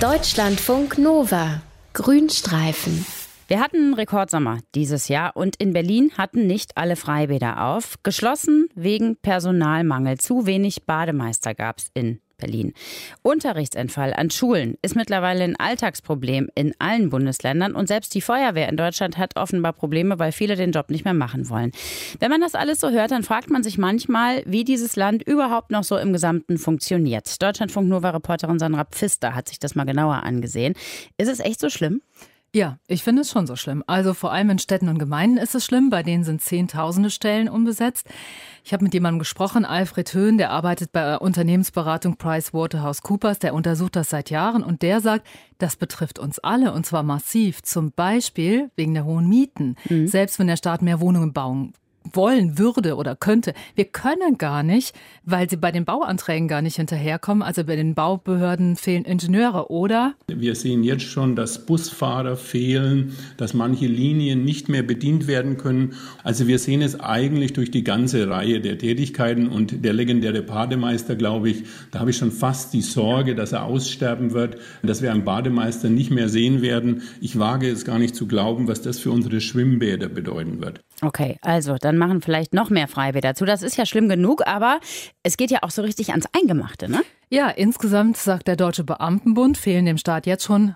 Deutschlandfunk Nova. Grünstreifen. Wir hatten einen Rekordsommer dieses Jahr und in Berlin hatten nicht alle Freibäder auf. Geschlossen wegen Personalmangel. Zu wenig Bademeister gab es in Berlin. Unterrichtsentfall an Schulen ist mittlerweile ein Alltagsproblem in allen Bundesländern und selbst die Feuerwehr in Deutschland hat offenbar Probleme, weil viele den Job nicht mehr machen wollen. Wenn man das alles so hört, dann fragt man sich manchmal, wie dieses Land überhaupt noch so im Gesamten funktioniert. Deutschlandfunk Nova-Reporterin Sandra Pfister hat sich das mal genauer angesehen. Ist es echt so schlimm? Ja, ich finde es schon so schlimm. Also vor allem in Städten und Gemeinden ist es schlimm. Bei denen sind Zehntausende Stellen unbesetzt. Ich habe mit jemandem gesprochen, Alfred Höhn, der arbeitet bei der Unternehmensberatung PricewaterhouseCoopers. Der untersucht das seit Jahren und der sagt, das betrifft uns alle und zwar massiv. Zum Beispiel wegen der hohen Mieten. Selbst wenn der Staat mehr Wohnungen bauen wollen würde oder könnte. Wir können gar nicht, weil sie bei den Bauanträgen gar nicht hinterherkommen. Also bei den Baubehörden fehlen Ingenieure, oder? Wir sehen jetzt schon, dass Busfahrer fehlen, dass manche Linien nicht mehr bedient werden können. Also wir sehen es eigentlich durch die ganze Reihe der Tätigkeiten und der legendäre Bademeister, glaube ich, da habe ich schon fast die Sorge, dass er aussterben wird, dass wir einen Bademeister nicht mehr sehen werden. Ich wage es gar nicht zu glauben, was das für unsere Schwimmbäder bedeuten wird. Okay, also dann machen vielleicht noch mehr Freibäder zu. Das ist ja schlimm genug, aber es geht ja auch so richtig ans Eingemachte, ne? Ja, insgesamt, sagt der Deutsche Beamtenbund, fehlen dem Staat jetzt schon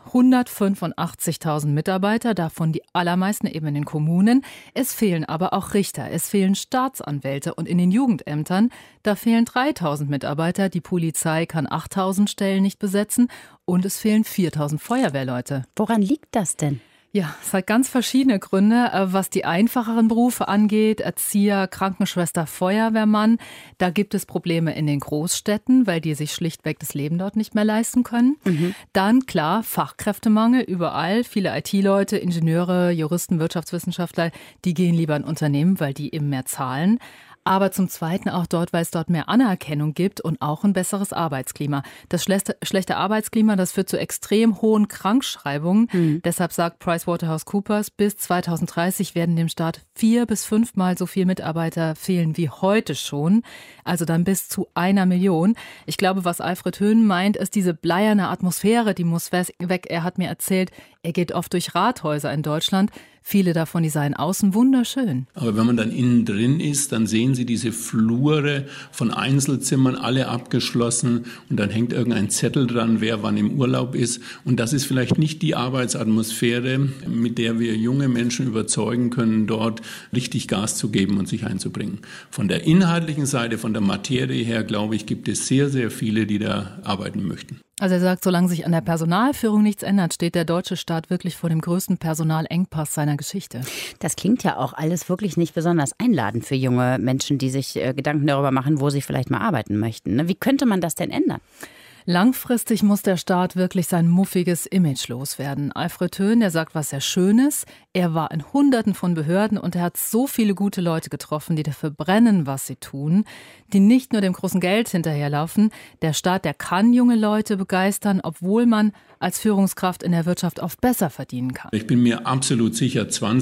185.000 Mitarbeiter, davon die allermeisten eben in den Kommunen. Es fehlen aber auch Richter, es fehlen Staatsanwälte und in den Jugendämtern, da fehlen 3.000 Mitarbeiter. Die Polizei kann 8.000 Stellen nicht besetzen und es fehlen 4.000 Feuerwehrleute. Woran liegt das denn? Ja, es hat ganz verschiedene Gründe, was die einfacheren Berufe angeht. Erzieher, Krankenschwester, Feuerwehrmann. Da gibt es Probleme in den Großstädten, weil die sich schlichtweg das Leben dort nicht mehr leisten können. Dann, klar, Fachkräftemangel überall. Viele IT-Leute, Ingenieure, Juristen, Wirtschaftswissenschaftler, die gehen lieber in Unternehmen, weil die eben mehr zahlen. Aber zum Zweiten auch dort, weil es dort mehr Anerkennung gibt und auch ein besseres Arbeitsklima. Das schlechte Arbeitsklima, das führt zu extrem hohen Krankschreibungen. Deshalb sagt PricewaterhouseCoopers, bis 2030 werden dem Staat 4 bis 5 Mal so viele Mitarbeiter fehlen wie heute schon. Also dann bis zu 1 Million. Ich glaube, was Alfred Höhn meint, ist diese bleierne Atmosphäre, die muss weg. Er hat mir erzählt, er geht oft durch Rathäuser in Deutschland. Viele davon, die seien außen wunderschön. Aber wenn man dann innen drin ist, dann sehen Sie diese Flure von Einzelzimmern, alle abgeschlossen. Und dann hängt irgendein Zettel dran, wer wann im Urlaub ist. Und das ist vielleicht nicht die Arbeitsatmosphäre, mit der wir junge Menschen überzeugen können, dort richtig Gas zu geben und sich einzubringen. Von der inhaltlichen Seite, von der Materie her, glaube ich, gibt es sehr, sehr viele, die da arbeiten möchten. Also er sagt, solange sich an der Personalführung nichts ändert, steht der deutsche Staat wirklich vor dem größten Personalengpass seiner Geschichte. Das klingt ja auch alles wirklich nicht besonders einladend für junge Menschen, die sich Gedanken darüber machen, wo sie vielleicht mal arbeiten möchten. Ne? Wie könnte man das denn ändern? Langfristig muss der Staat wirklich sein muffiges Image loswerden. Alfred Höhn, der sagt was sehr Schönes. Er war in Hunderten von Behörden und er hat so viele gute Leute getroffen, die dafür brennen, was sie tun, die nicht nur dem großen Geld hinterherlaufen. Der Staat, der kann junge Leute begeistern, obwohl man als Führungskraft in der Wirtschaft oft besser verdienen kann. Ich bin mir absolut sicher,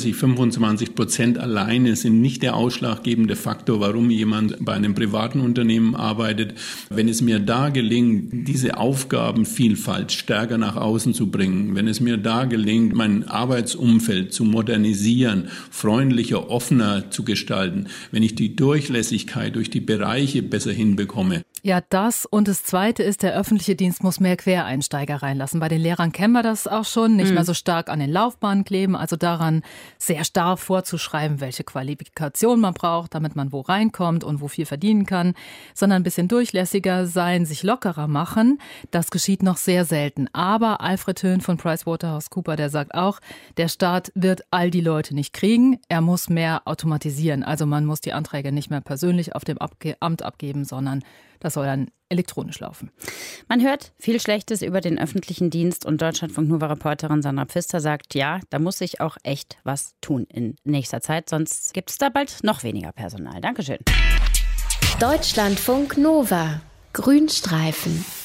20-25% alleine sind nicht der ausschlaggebende Faktor, warum jemand bei einem privaten Unternehmen arbeitet. Wenn es mir da gelingt, diese Aufgabenvielfalt stärker nach außen zu bringen, wenn es mir da gelingt, mein Arbeitsumfeld zu modernisieren, freundlicher, offener zu gestalten, wenn ich die Durchlässigkeit durch die Bereiche besser hinbekomme. Ja, das und das Zweite ist, der öffentliche Dienst muss mehr Quereinsteiger reinlassen. Bei den Lehrern kennen wir das auch schon, nicht mehr so stark an den Laufbahnen kleben, also daran sehr starr vorzuschreiben, welche Qualifikation man braucht, damit man wo reinkommt und wo viel verdienen kann, sondern ein bisschen durchlässiger sein, sich lockerer machen. Das geschieht noch sehr selten. Aber Alfred Höhn von PricewaterhouseCoopers, der sagt auch, der Staat wird all die Leute nicht kriegen, er muss mehr automatisieren. Also man muss die Anträge nicht mehr persönlich auf dem Amt abgeben, sondern das soll dann elektronisch laufen. Man hört viel Schlechtes über den öffentlichen Dienst und Deutschlandfunk Nova-Reporterin Sandra Pfister sagt, ja, da muss sich auch echt was tun in nächster Zeit, sonst gibt es da bald noch weniger Personal. Dankeschön. Deutschlandfunk Nova. Grünstreifen.